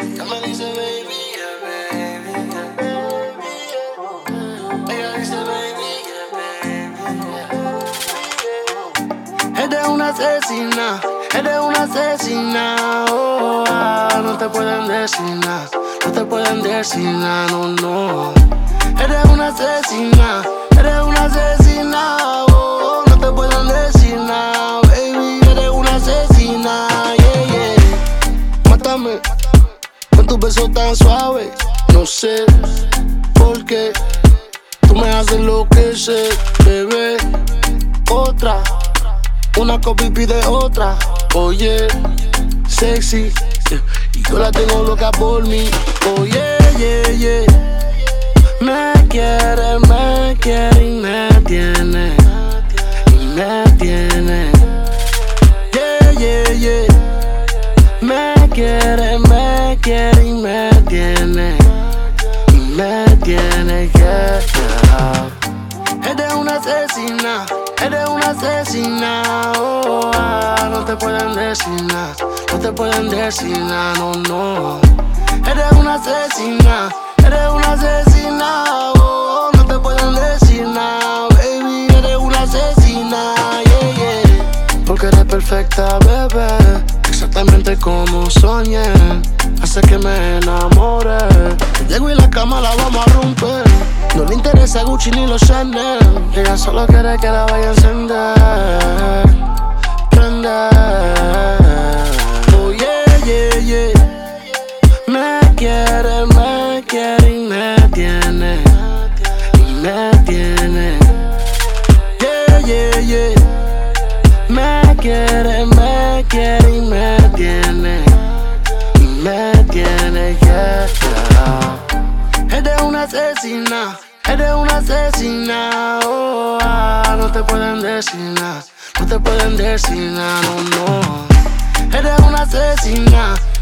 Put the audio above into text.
Ella me dice baby, yeah, baby, yeah, baby, yeah. Ella dice baby, yeah, baby, yeah. Eres una asesina, eres una asesina, oh, no te pueden decir nada, no te pueden decir nada, no, no. Eres una asesina, oh, no te pueden decir nada, baby, eres una asesina, yeah, yeah. Mátame con tus besos tan suaves, no sé por qué tú me haces lo que sé, bebé. Otra, una copia y pide otra, oye, sexy, yeah. Y yo la tengo loca por mí, oye, yeah, yeah. Me quiere y me tiene, yeah, yeah, yeah. Me quiere y me tiene, yeah, yeah. Eres una asesina, oh, no te pueden decir nada, no te pueden decir nada, no, no. Eres una asesina, oh, no te pueden decir nada, baby, eres una asesina, yeah, yeah. Porque eres perfecta, bebé, exactamente como soñé, hace que me enamore. Llego y la cama la vamos a romper, no le interesa Gucci ni los Chanel, ella solo quiere que la vaya a encender, prender, oh yeah, yeah, yeah. Me quiere y me tiene, yeah, yeah, yeah. Me quiere y me tiene, yeah, yeah. Eres una asesina, oh, no te pueden decir nada, no te pueden decir nada, no, no. Eres una asesina,